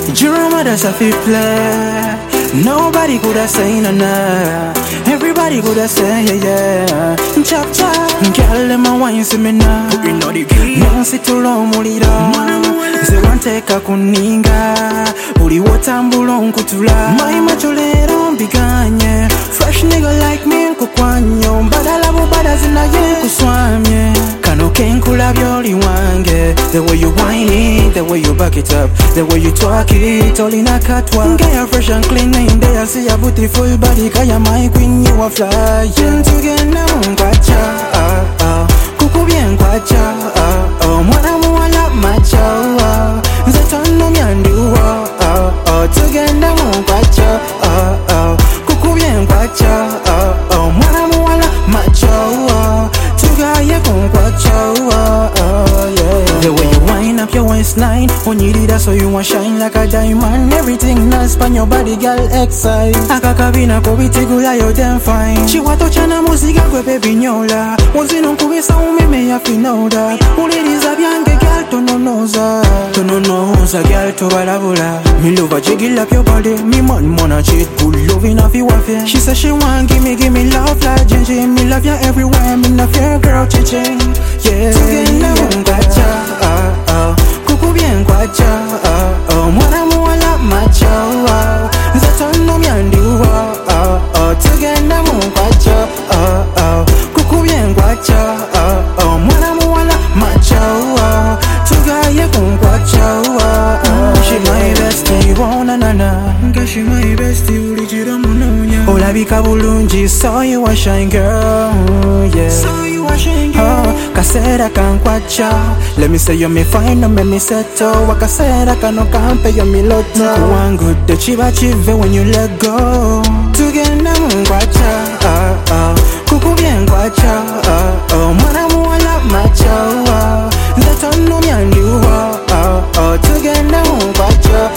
Jerome, that's a fit play. Nobody could have said no. Everybody could have said yeah. Chop chop. Girl, them a wine see me now. Putting all the key. Nancy to long mulida. Ze one take a kuninga. Uli watambulon kutula. My machulero biganye. Fresh nigga like me kukwanyo. Badalabu badazina ye kuswamye. Kano kenkula byoli wange. The way you whine it, the way you back it up, the way you talk it, all in a catwalk. Get fresh and clean in there, see a beautiful body. Kaya my queen, you a fly. Together mungwacha, kuku bien kwacha, mwana muwala macha, zetono mianduwa. Together mungwacha, kuku bien kwacha, mwana muwala macha, tugaye kungwacha. The way you wind up your waistline, when you did that so you want shine like a diamond. Everything nice on your body, girl, excite. Akakabina kubitigula yo damn fine. Chiwato chana muzika kwe baby nyola. Wazino kubisa umeme ya finoda. Uliriza byange girl tononoza. Tononoza girl tobalabula. Me love a jiggle up your body. Me man wanna cheat, good loving off you waffle. She said she want give me love like Gingy. Me love you everywhere, me love your girl chiching. Yeah, together mungwacha. Kuku bien kwacha, mwana muwala macha, zetono mianduwa. Together mungwacha, kuku bien kwacha, mwana muwala macha, tugaye kungwacha. She my bestie, wona nana. She my bestie, ulijira munonya. Olabika bulungi, so you a shine girl, yeah. So you a shine girl. Kasera kankwacha. Let me say you me fine, no me me settle. Wakasera kano kampe you me loto. One good the chiva chive when you let go. Together mungwacha, kuku bien kwacha, mwana muwala macha, zetono mianduwa. Together mungwacha,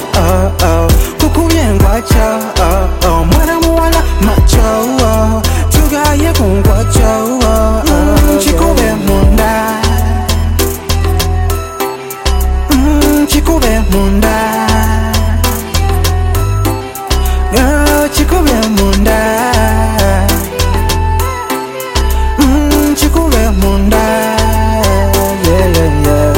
kuku bien kwacha, mwana muwala macha, tugaye kungwacha. Chikube munda, chikube munda, chikube munda, chikube munda, yeah yeah yeah,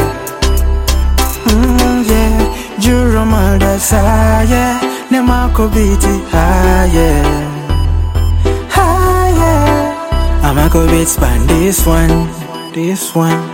yeah. Jerome, that's yeah. Nemako biti, yeah. I'ma go beat span this one.